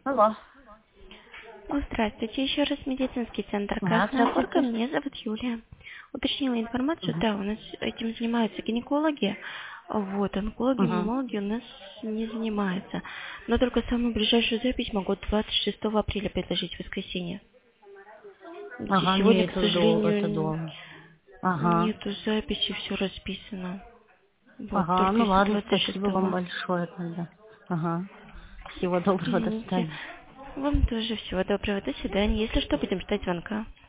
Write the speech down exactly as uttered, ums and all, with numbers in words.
Алло. Здравствуйте, еще раз медицинский центр Да, Красная Горка. здравствуйте. Меня зовут Юлия. Уточнила информацию, Угу. да, у нас этим занимаются гинекологи, вот, онкологи, Угу. маммологи у нас не занимаются. Но только самую ближайшую запись могу двадцать шестого апреля предложить, в воскресенье. Ага, Сегодня, не, к это долго, это сожалению, долго. Ага. нету записи, все расписано. Вот, Ага, только ну из-за ладно, двадцать спасибо вам шестого. большое тогда. Ага. Всего доброго, до Извините. свидания. Вам тоже всего доброго, до свидания. Если что, будем ждать звонка.